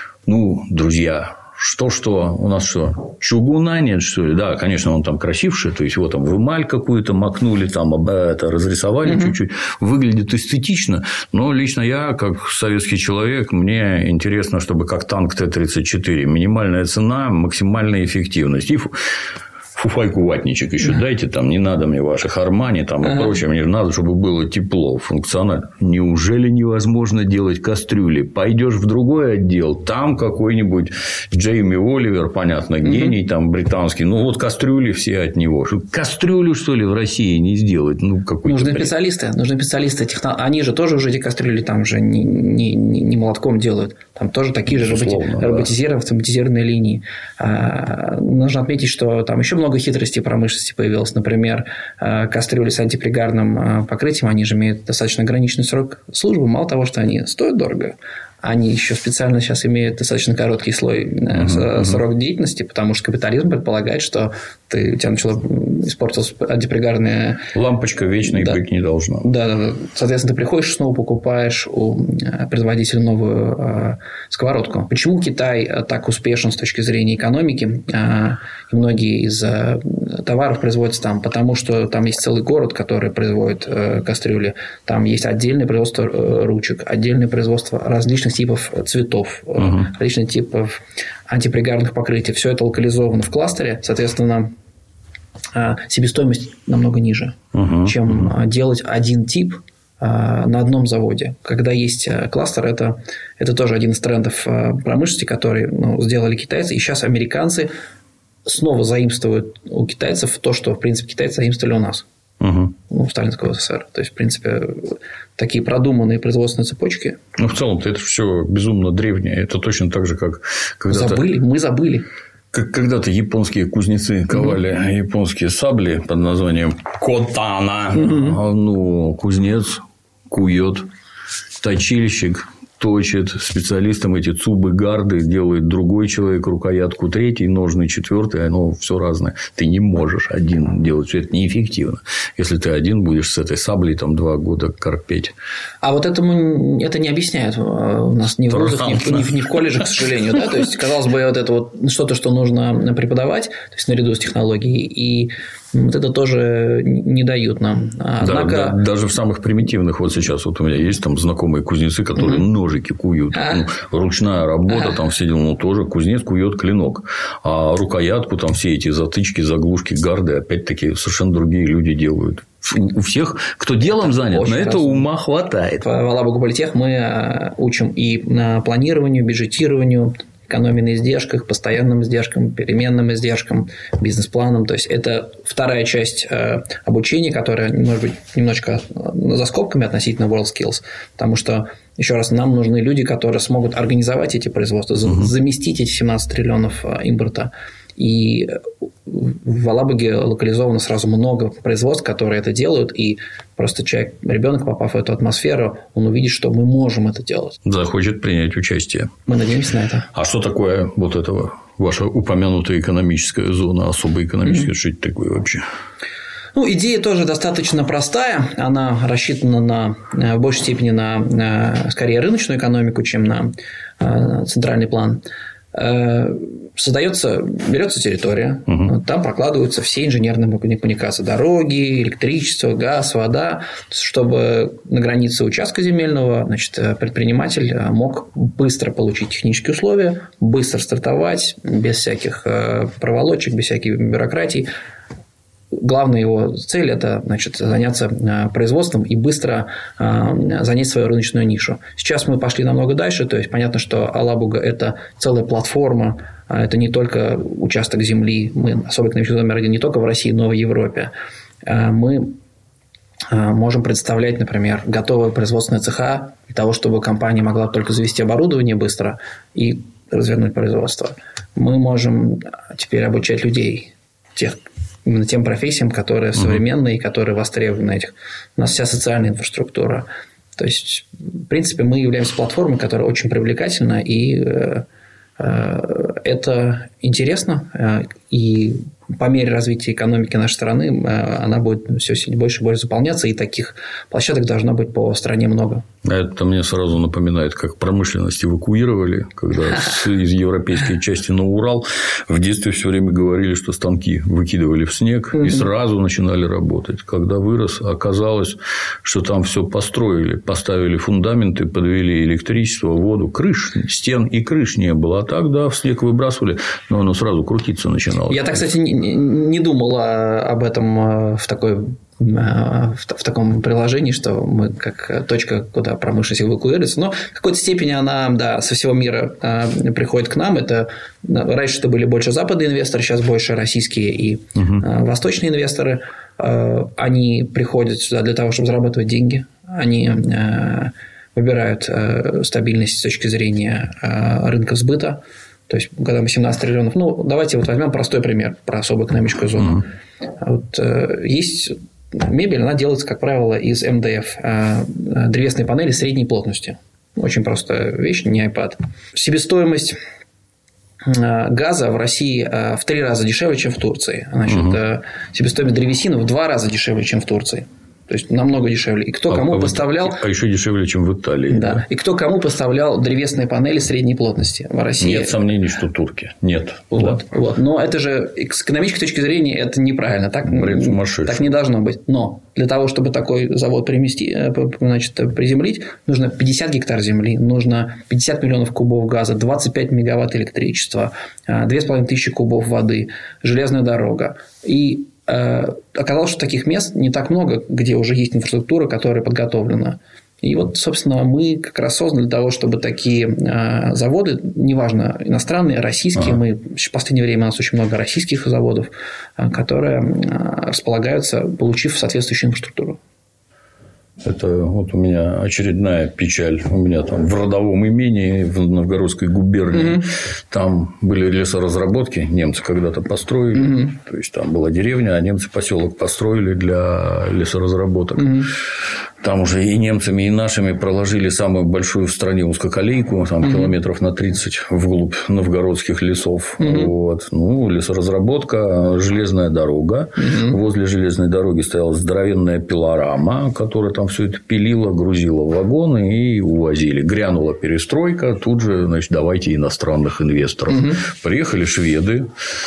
ну, друзья, что-что, у нас что, чугуна нет, что ли? Да, конечно, он там красивший, то есть, его там в эмаль какую-то макнули, там это разрисовали mm-hmm. чуть-чуть. Выглядит эстетично, но лично я, как советский человек, мне интересно, чтобы как танк Т тридцать четыре. Минимальная цена, максимальная эффективность. И фуфайку ватничек еще дайте, там не надо мне ваших Армани там, и прочее, мне надо, чтобы было тепло, функционально. Неужели невозможно делать кастрюли? Пойдешь в другой отдел, там какой-нибудь Джейми Оливер, понятно, гений там британский, ну вот кастрюли все от него. Кастрюлю, что ли, в России не сделать? Ну, нужны бред. специалисты, нужны специалисты, техно... они же тоже уже эти кастрюли там же не, не, не молотком делают, там тоже такие же роботи... да. роботизированные, автоматизированные линии. А, нужно отметить, что там еще много хитростей промышленности появилось. Например, кастрюли с антипригарным покрытием, они же имеют достаточно ограниченный срок службы. Мало того, что они стоят дорого, они еще специально сейчас имеют достаточно короткий слой uh-huh, срок uh-huh. деятельности, потому что капитализм предполагает, что ты, у тебя начала испортилась антипригарная... Лампочка вечной да. быть не должна. Да, да, да. Соответственно, ты приходишь, снова покупаешь у производителя новую э, сковородку. Почему Китай так успешен с точки зрения экономики? Э, и многие из э, товаров производятся там, потому что там есть целый город, который производит э, кастрюли. Там есть отдельное производство э, ручек, отдельное производство различных типов цветов, uh-huh. различных типов антипригарных покрытий. Все это локализовано в кластере. Соответственно, себестоимость намного ниже, uh-huh. чем uh-huh. делать один тип на одном заводе. Когда есть кластер, это, это тоже один из трендов промышленности, который ну, сделали китайцы. И сейчас американцы снова заимствуют у китайцев то, что, в принципе, китайцы заимствовали у нас. Угу. Ну, в Сталинского СССР. То есть, в принципе, такие продуманные производственные цепочки. Ну, в целом-то это все безумно древнее. Это точно так же, как когда-то... Забыли, мы забыли. Как когда-то японские кузнецы ковали угу. японские сабли под названием котана. Угу. Ну, кузнец кует, точильщик точит, специалистам эти цубы, гарды делает другой человек, рукоятку третий, ножны четвертый, оно все разное. Ты не можешь один делать, все это неэффективно. Если ты один будешь с этой саблей там два года корпеть. А вот этому это не объясняют у нас ни в вузах, ни в, ни, в, ни в колледжах, к сожалению. Да? То есть, казалось бы, вот это вот что-то, что нужно преподавать, то есть наряду с технологией, и вот это тоже не дают нам. Однако... Да, да, даже в самых примитивных, вот сейчас вот у меня есть там знакомые кузнецы, которые mm-hmm. ножики куют. А? Ну, ручная работа, а? Там все дела, ну, тоже кузнец кует клинок. А рукоятку, там все эти затычки, заглушки, гарды, опять-таки, совершенно другие люди делают. У всех, кто делом занят, на это ума хватает. В Алабуга-Политех мы учим и планированию, бюджетированию, экономии на издержках, постоянным издержкам, переменным издержкам, бизнес-планам. То есть, это вторая часть обучения, которая, может быть, немножечко за скобками относительно WorldSkills. Потому что, еще раз, нам нужны люди, которые смогут организовать эти производства, угу. заместить эти семнадцать триллионов импорта. И в Алабуге локализовано сразу много производств, которые это делают, и просто человек, ребенок, попав в эту атмосферу, он увидит, что мы можем это делать. Захочет принять участие. Мы надеемся на это. А что такое вот этого ваша упомянутая экономическая зона, особая экономическая, mm-hmm. что это такое вообще? Ну, идея тоже достаточно простая. Она рассчитана на, в большей степени на, на скорее рыночную экономику, чем на центральный план. Создается, берется территория, угу. там прокладываются все инженерные коммуникации, дороги, электричество, газ, вода, чтобы на границе участка земельного, значит, предприниматель мог быстро получить технические условия, быстро стартовать, без всяких проволочек, без всяких бюрократий. Главная его цель – это, значит, заняться производством и быстро занять свою рыночную нишу. Сейчас мы пошли намного дальше. То есть, понятно, что Алабуга – это целая платформа. Это не только участок земли. Мы особо экономический номер один не только в России, но и в Европе. Мы можем представлять, например, готовые производственные цеха для того, чтобы компания могла только завести оборудование быстро и развернуть производство. Мы можем теперь обучать людей, тех, именно тем профессиям, которые современные и которые востребованы этих. У нас вся социальная инфраструктура. То есть, в принципе, мы являемся платформой, которая очень привлекательна, и э, э, это интересно. Э, и по мере развития экономики нашей страны э, она будет все больше и больше заполняться, и таких площадок должно быть по стране много. Это мне сразу напоминает, как промышленность эвакуировали, когда из европейской части на Урал в детстве все время говорили, что станки выкидывали в снег и сразу начинали работать. Когда вырос, оказалось, что там все построили, поставили фундаменты, подвели электричество, воду, крыш, стен и крыш не было. А так, да, в снег выбрасывали, но оно сразу крутиться начинало. Я так, кстати, не думал об этом в такой... в таком приложении, что мы как точка, куда промышленность эвакуируется. Но в какой-то степени она, да, со всего мира приходит к нам. Это раньше это были больше западные инвесторы, сейчас больше российские и угу. восточные инвесторы. Они приходят сюда для того, чтобы зарабатывать деньги. Они выбирают стабильность с точки зрения рынка сбыта. То есть, когда мы семнадцать триллионов... Ну, давайте вот возьмем простой пример про особую экономическую зону. Mm-hmm. Вот, э, есть мебель, она делается, как правило, из эм дэ эф. Э, древесные панели средней плотности. Очень простая вещь, не iPad. Себестоимость э, газа в России э, в три раза дешевле, чем в Турции. Значит, mm-hmm. э, себестоимость древесины в два раза дешевле, чем в Турции. То есть, намного дешевле. И кто а, кому а поставлял... А еще дешевле, чем в Италии. Да. Да. И кто кому поставлял древесные панели средней плотности в России. Нет сомнений, что турки. Нет. Вот. Да. Вот. Но это же с экономической точки зрения это неправильно. Так, так не должно быть. Но для того, чтобы такой завод примести, значит, приземлить, нужно пятьдесят гектар земли, нужно пятьдесят миллионов кубов газа, двадцать пять мегаватт электричества, две с половиной тысячи кубов воды, железная дорога. И оказалось, что таких мест не так много, где уже есть инфраструктура, которая подготовлена. И вот, собственно, мы как раз созданы для того, чтобы такие заводы, неважно, иностранные, российские, ага. мы в последнее время у нас очень много российских заводов, которые располагаются, получив соответствующую инфраструктуру. Это вот у меня очередная печаль. У меня там в родовом имении в Новгородской губернии mm-hmm. там были лесоразработки. Немцы когда-то построили. Mm-hmm. То есть, там была деревня, а немцы поселок построили для лесоразработок. Mm-hmm. Там уже и немцами, и нашими проложили самую большую в стране узкоколейку, там угу. километров на тридцать вглубь новгородских лесов. Угу. Вот. Ну, лесоразработка, железная дорога. Угу. Возле железной дороги стояла здоровенная пилорама, которая там все это пилила, грузила в вагоны и увозили. Грянула перестройка, тут же, значит, давайте иностранных инвесторов. Угу. Приехали шведы.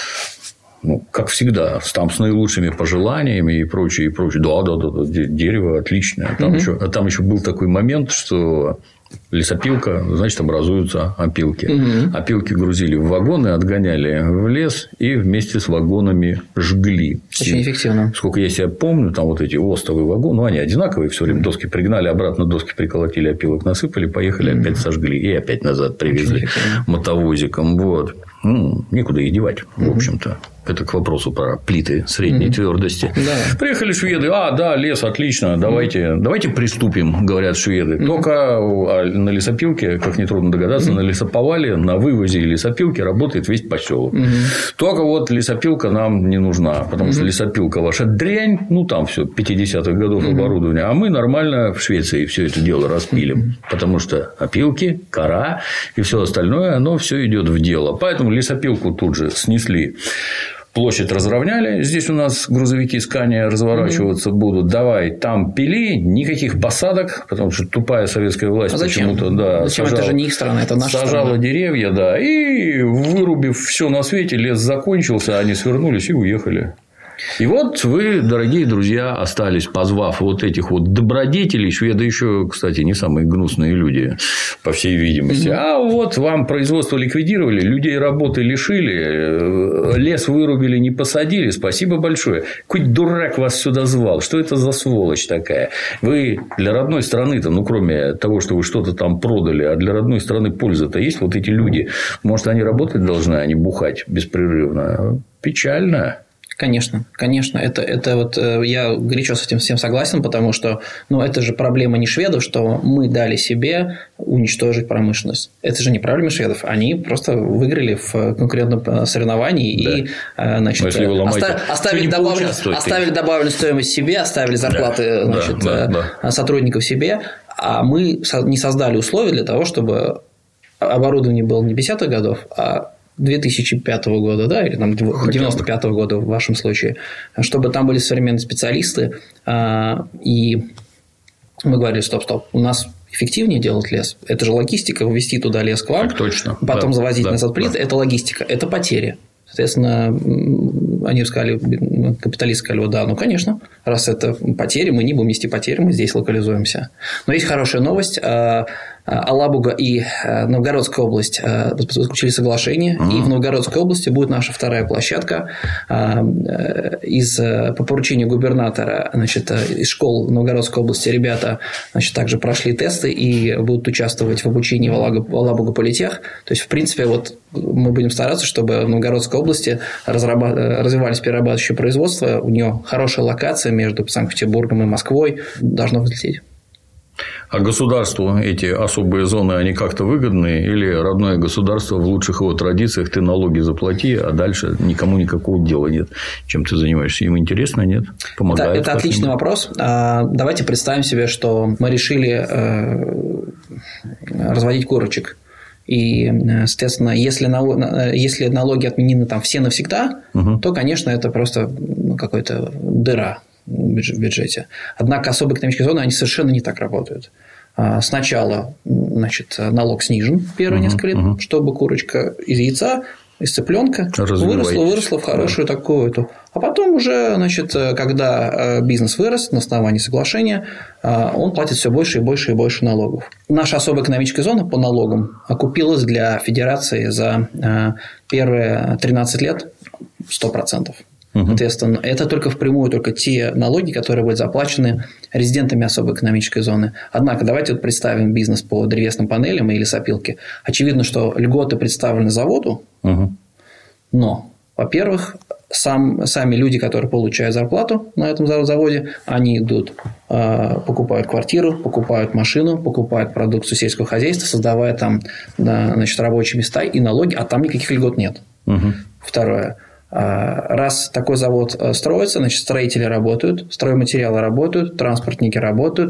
Ну, как всегда, там с наилучшими пожеланиями и прочее, и прочее. Да, да, да, да, дерево отличное. Там, угу. еще, а там еще был такой момент, что лесопилка, значит, образуются опилки. Угу. Опилки грузили в вагоны, отгоняли в лес и вместе с вагонами жгли. Очень и, эффективно. Сколько я себя помню, там вот эти остовые вагоны, ну, они одинаковые, все время доски пригнали, обратно доски приколотили, опилок насыпали, поехали, угу. опять сожгли и опять назад привезли мотовозиком. Вот. Ну, некуда их девать, в общем-то. Это к вопросу про плиты средней mm-hmm. твердости. Да. Приехали шведы. А, да, лес, отлично. Давайте, mm-hmm. давайте приступим, говорят шведы. Mm-hmm. Только на лесопилке, как нетрудно догадаться, mm-hmm. на лесоповале, на вывозе лесопилки работает весь поселок. Mm-hmm. Только вот лесопилка нам не нужна. Потому mm-hmm. что лесопилка ваша дрянь. Ну, там все пятидесятых годов mm-hmm. оборудования. А мы нормально в Швеции все это дело распилим. Mm-hmm. Потому что опилки, кора и все остальное, оно все идет в дело. Поэтому лесопилку тут же снесли. Площадь разровняли. Здесь у нас грузовики Скания разворачиваться mm-hmm. будут. Давай, там пили, никаких посадок, потому что тупая советская власть а почему-то да, зачем? Сажала, это же не их страна, это наша сажала страна. деревья, да, и вырубив все на свете, лес закончился, они свернулись и уехали. И вот вы, дорогие друзья, остались, позвав вот этих вот добродетелей. Шведы еще, кстати, не самые гнусные люди, по всей видимости. Mm-hmm. А вот вам производство ликвидировали, людей работы лишили, лес вырубили, не посадили. Спасибо большое. Какой дурак вас сюда звал? Что это за сволочь такая? Вы для родной страны-то, ну, кроме того, что вы что-то там продали, а для родной страны польза-то есть? Вот эти люди, может, они работать должны, а не бухать беспрерывно? Печально. Конечно, конечно, это, это вот я горячо с этим всем согласен, потому что ну, это же проблема не шведов, что мы дали себе уничтожить промышленность. Это же не проблема шведов, они просто выиграли в конкурентном соревновании да. и значит, оста- оставили, добавлен, оставили добавленную стоимость себе, оставили зарплаты да. значит, да, да, да. сотрудников себе, а мы не создали условия для того, чтобы оборудование было не пятидесятых годов, а две тысячи пятого года, да, или там девяносто пятого года в вашем случае, чтобы там были современные специалисты, и мы говорили, стоп-стоп, у нас эффективнее делать лес. Это же логистика, ввести туда лес к вам, так точно. потом да, завозить да, назад плиты, да. это логистика, это потери. Соответственно, они сказали, капиталисты сказали, да, ну, конечно, раз это потери, мы не будем нести потери, мы здесь локализуемся. Но есть хорошая новость. Алабуга и Новгородская область заключили соглашение, mm-hmm. и в Новгородской области будет наша вторая площадка. Из, по поручению губернатора, значит, из школ Новгородской области ребята, значит, также прошли тесты и будут участвовать в обучении в Алабуга политех. То есть, в принципе, вот мы будем стараться, чтобы в Новгородской области разрабат... развивались перерабатывающие производства, у нее хорошая локация между Санкт-Петербургом и Москвой, должно взлететь. А государству эти особые зоны, они как-то выгодны? Или родное государство в лучших его традициях ты налоги заплати, а дальше никому никакого дела нет? Чем ты занимаешься? Им интересно, нет? Помогает? Это, это отличный вопрос. Давайте представим себе, что мы решили разводить курочек. И, соответственно, если налоги, если налоги отменены там все навсегда, угу. то, конечно, это просто ну, какая-то дыра в бюджете. Однако особые экономические зоны, они совершенно не так работают. Сначала, значит, налог снижен первые угу, несколько лет, угу. чтобы курочка из яйца, из цыпленка выросла, выросла в хорошую да. такую. А потом уже, значит, когда бизнес вырос на основании соглашения, он платит все больше и больше и больше налогов. Наша особая экономическая зона по налогам окупилась для Федерации за первые тринадцать лет сто процентов. Соответственно, это только впрямую только те налоги, которые будут заплачены резидентами особой экономической зоны. Однако, давайте вот представим бизнес по древесным панелям и лесопилке. Очевидно, что льготы представлены заводу, угу. но, во-первых, сам, сами люди, которые получают зарплату на этом заводе, они идут, покупают квартиру, покупают машину, покупают продукцию сельского хозяйства, создавая там значит, рабочие места и налоги, а там никаких льгот нет. Угу. Второе. Раз такой завод строится, значит, строители работают, стройматериалы работают, транспортники работают,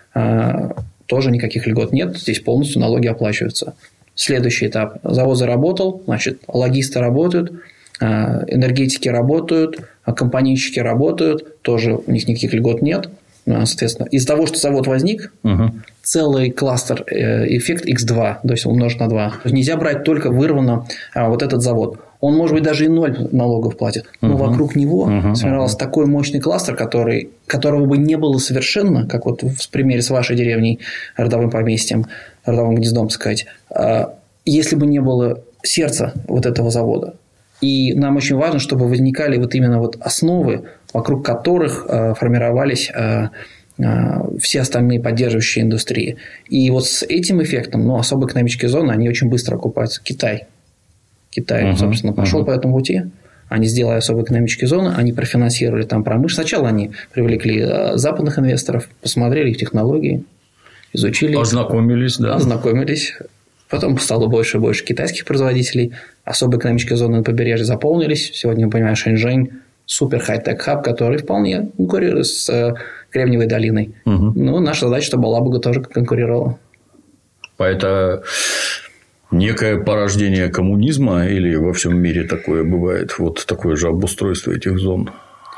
тоже никаких льгот нет. Здесь полностью налоги оплачиваются. Следующий этап. Завод заработал, значит, логисты работают, энергетики работают, компанейщики работают, тоже у них никаких льгот нет. Соответственно, из-за того, что завод возник, угу. целый кластер, эффект икс два, то есть умножить на два. Нельзя брать только вырвано вот этот завод. Он, может быть, даже и ноль налогов платит, но угу. вокруг него угу. сформировался угу. такой мощный кластер, который, которого бы не было совершенно, как вот в примере с вашей деревней, родовым поместьем, родовым гнездом, так сказать, если бы не было сердца вот этого завода. И нам очень важно, чтобы возникали вот именно вот основы, вокруг которых э, формировались э, э, все остальные поддерживающие индустрии. И вот с этим эффектом, ну, особо экономические зоны, они очень быстро окупаются. Китай. Китай, uh-huh, собственно, пошел uh-huh. по этому пути. Они сделали особые экономические зоны, они профинансировали там промышленность. Сначала они привлекли э, западных инвесторов, посмотрели их технологии, изучили. Ознакомились, да. Ознакомились. Потом стало больше и больше китайских производителей. Особые экономические зоны на побережье заполнились. Сегодня, мы понимаем, Шэньчжэнь – супер хай-тек хаб, который вполне конкурирует с Кремниевой долиной. Угу. Ну, наша задача, чтобы Алабуга тоже конкурировала. Это некое порождение коммунизма или во всем мире такое бывает? Вот такое же обустройство этих зон?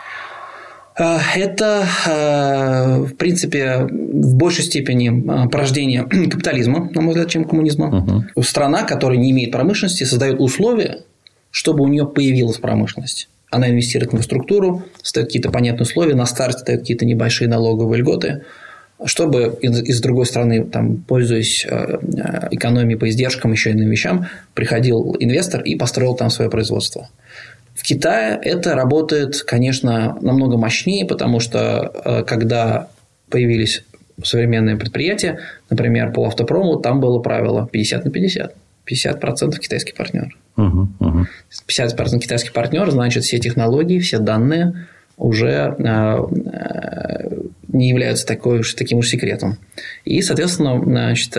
Это, в принципе, в большей степени порождение капитализма, на мой взгляд, чем коммунизма. Угу. Страна, которая не имеет промышленности, создает условия, чтобы у нее появилась промышленность. Она инвестирует в инфраструктуру, ставит какие-то понятные условия, на старте дает какие-то небольшие налоговые льготы, чтобы из, из другой стороны, там, пользуясь экономией по издержкам, еще иным вещам, приходил инвестор и построил там свое производство. В Китае это работает, конечно, намного мощнее, потому что когда появились современные предприятия, например, по автопрому, там было правило пятьдесят на пятьдесят. пятьдесят процентов китайский партнер. Uh-huh, uh-huh. пятьдесят процентов китайский партнер, значит, все технологии, все данные уже не являются такой уж, таким уж секретом. И, соответственно, значит,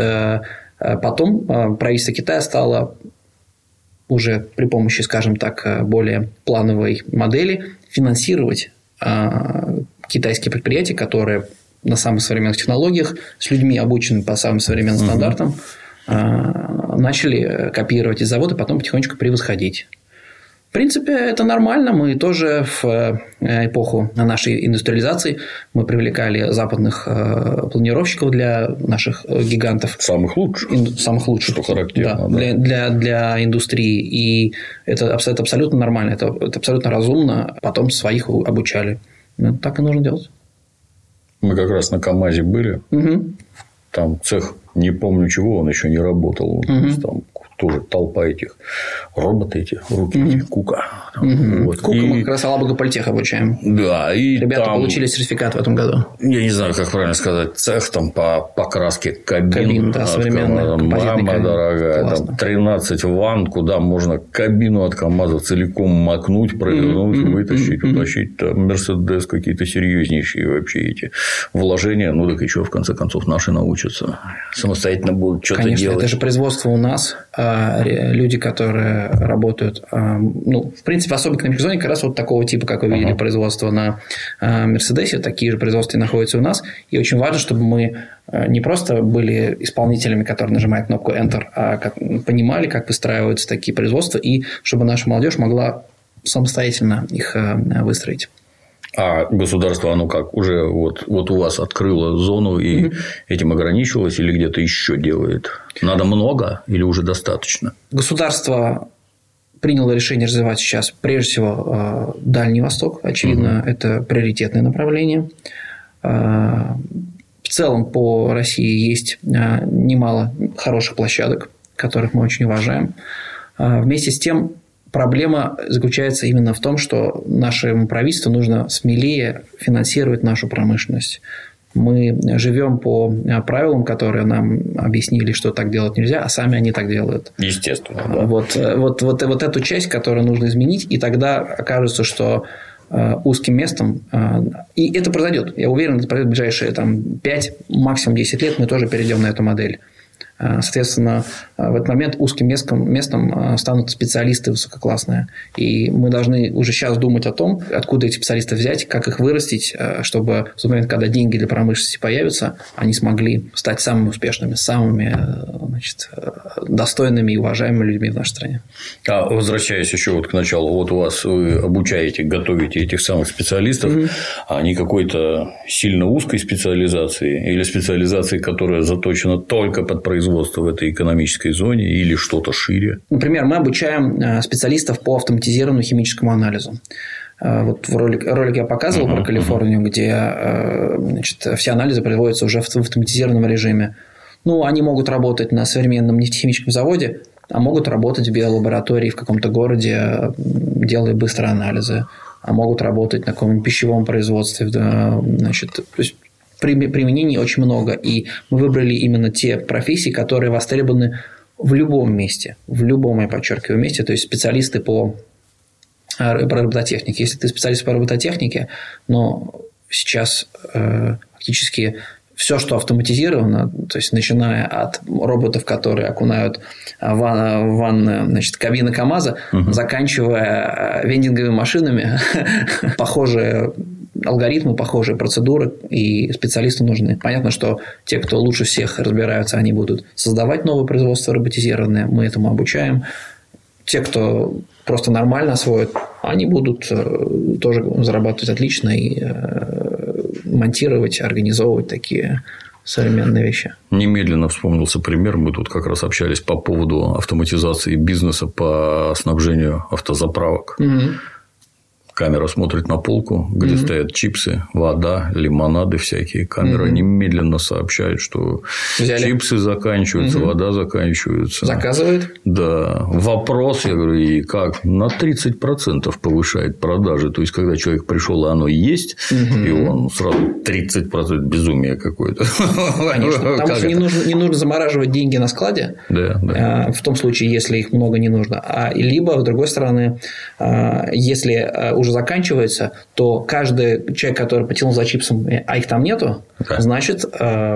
потом правительство Китая стало уже при помощи, скажем так, более плановой модели финансировать китайские предприятия, которые на самых современных технологиях, с людьми, обученными по самым современным uh-huh. стандартам, начали копировать из завода, потом потихонечку превосходить. В принципе, это нормально. Мы тоже в эпоху нашей индустриализации мы привлекали западных планировщиков для наших гигантов. Самых лучших. Ин... Самых лучших. Что характерно. Да, да. Для, для, для индустрии. И это, это абсолютно нормально. Это, это абсолютно разумно. Потом своих обучали. Ну, так и нужно делать. Мы как раз на КамАЗе были. Угу. Там цех, не помню чего, он еще не работал. Угу. Там тоже толпа этих роботы эти, руки угу. эти, Кука. Угу. Вот. Кука и... мы как раз Алабуга Политех обучаем. Да, и ребята там... получили сертификат в этом году. Я не знаю, как правильно сказать. Цех там по покраске кабин. Кабин, да, современная. Мама кабин. дорогая. Классно. Там тринадцать ванн, куда можно кабину от КамАЗа целиком макнуть, провернуть, mm-hmm. вытащить, mm-hmm. утащить. Там Мерседес какие-то серьезнейшие вообще эти вложения. Ну, так и что, в конце концов, наши научатся. Самостоятельно будут что-то Конечно, делать. Это же производство у нас. Люди, которые работают, ну, в принципе, в особой экономической зоне, как раз вот такого типа, как вы видели, uh-huh. производство на Мерседесе, такие же производства и находятся у нас. И очень важно, чтобы мы не просто были исполнителями, которые нажимают кнопку Enter, а как, понимали, как выстраиваются такие производства, и чтобы наша молодежь могла самостоятельно их выстроить. А государство, оно как, уже вот, вот у вас открыло зону и угу. этим ограничилось или где-то еще делает? Надо много или уже достаточно? Государство приняло решение развивать сейчас, прежде всего, Дальний Восток. Очевидно, угу. это приоритетное направление. В целом, по России есть немало хороших площадок, которых мы очень уважаем. Вместе с тем, проблема заключается именно в том, что нашему правительству нужно смелее финансировать нашу промышленность. Мы живем по правилам, которые нам объяснили, что так делать нельзя, а сами они так делают. Естественно. Да. Вот, вот, вот, вот эту часть, которую нужно изменить, и тогда окажется, что узким местом, и это произойдет. Я уверен, это произойдет в ближайшие там, пять, максимум десять лет, мы тоже перейдем на эту модель. Соответственно, в этот момент узким местом, местом станут специалисты высококлассные. И мы должны уже сейчас думать о том, откуда этих специалистов взять, как их вырастить, чтобы в тот момент, когда деньги для промышленности появятся, они смогли стать самыми успешными, самыми, значит, достойными и уважаемыми людьми в нашей стране. А возвращаясь еще вот к началу, вот у вас вы обучаете, готовите этих самых специалистов, mm-hmm. а они какой-то сильно узкой специализации или специализации, которая заточена только под производство в этой экономической зоне или что-то шире? Например, мы обучаем специалистов по автоматизированному химическому анализу. Вот в ролик, ролик я показывал uh-huh, про Калифорнию, uh-huh. где, значит, все анализы производятся уже в автоматизированном режиме. Ну, они могут работать на современном нефтехимическом заводе, а могут работать в биолаборатории в каком-то городе, делая быстрые анализы, а могут работать на каком-нибудь пищевом производстве. Значит, то есть применений очень много. И мы выбрали именно те профессии, которые востребованы в любом месте. В любом, я подчеркиваю, месте. То есть специалисты по робототехнике. Если ты специалист по робототехнике, но сейчас э, фактически все, что автоматизировано, то есть начиная от роботов, которые окунают ван, ван, значит, кабины КАМАЗа, угу. заканчивая вендинговыми машинами, похожие алгоритмы, похожие процедуры, и специалисты нужны. Понятно, что те, кто лучше всех разбираются, они будут создавать новое производство роботизированное, мы этому обучаем. Те, кто просто нормально освоит, они будут тоже зарабатывать отлично и монтировать, организовывать такие современные вещи. Немедленно вспомнился пример. Мы тут как раз общались по поводу автоматизации бизнеса по снабжению автозаправок. Угу. Камера смотрит на полку, где mm-hmm. стоят чипсы, вода, лимонады всякие. Камера mm-hmm. немедленно сообщает, что Взяли. чипсы заканчиваются, mm-hmm. вода заканчивается. Заказывает? Да. Вопрос, я говорю, и как? На тридцать процентов повышает продажи. То есть, когда человек пришел, и оно есть, mm-hmm. и он сразу тридцать процентов безумие какое-то. Конечно. Потому что не нужно, не нужно замораживать деньги на складе. Да, да. В том случае, если их много не нужно. А либо, с другой стороны, если уже заканчивается, то каждый человек, который потянул за чипсом, а их там нету, да. значит, это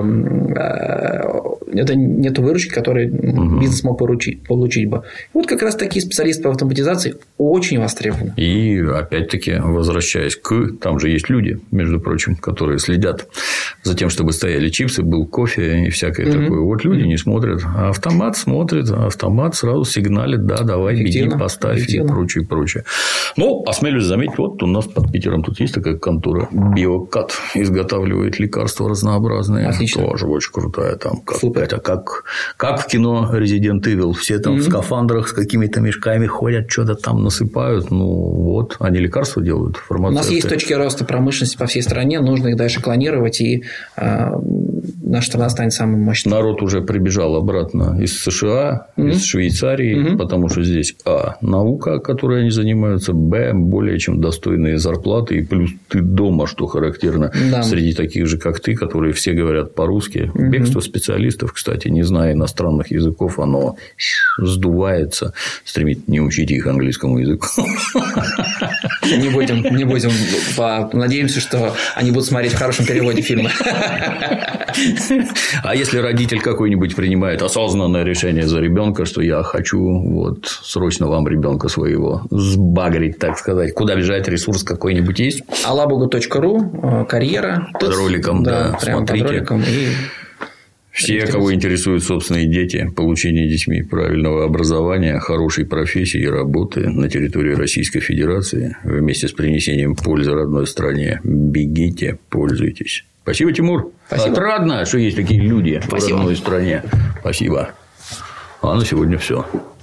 нету выручки, которую угу. бизнес мог получить, получить бы. Вот как раз такие специалисты по автоматизации очень востребованы. И опять-таки, возвращаясь к... Там же есть люди, между прочим, которые следят за тем, чтобы стояли чипсы, был кофе и всякое угу. такое. Вот люди не смотрят. А автомат смотрит, а автомат сразу сигналит, да, давай, беги, поставь Эффективно. И прочее, прочее. Ну, осмелюсь заметить, вот у нас под Питером тут есть такая контора Биокат, изготавливает лекарства разнообразные. Отлично. Тоже очень крутая. Там, как, это как, как в кино Resident Evil. Все там mm-hmm. в скафандрах с какими-то мешками ходят, что-то там насыпают. Ну, вот. Они лекарства делают. У нас есть точки роста промышленности по всей стране. Нужно их дальше клонировать. И э, наша страна станет самой мощной. Народ уже прибежал обратно из США, mm-hmm. из Швейцарии. Mm-hmm. Потому что здесь а. наука, которой они занимаются. Б. более чем достойные зарплаты, и плюс ты дома, что характерно, да. среди таких же, как ты, которые все говорят по-русски. Угу. Бегство специалистов, кстати, не зная иностранных языков, оно сдувается. Стремит не учить их английскому языку. Не будем, не будем. Надеемся, что они будут смотреть в хорошем переводе фильмы. А если родитель какой-нибудь принимает осознанное решение за ребенка, что я хочу вот срочно вам ребенка своего сбагрить, так сказать, куда бежать, ресурс какой-нибудь есть? алабуга точка ру, карьера. Под роликом, да, да смотрите. Под роликом и... Все, кого интересуют собственные дети, получение детьми правильного образования, хорошей профессии и работы на территории Российской Федерации вместе с принесением пользы родной стране, бегите, пользуйтесь. Спасибо, Тимур. Спасибо. Отрадно, что есть такие люди Спасибо. В родной стране. Спасибо. А на сегодня все.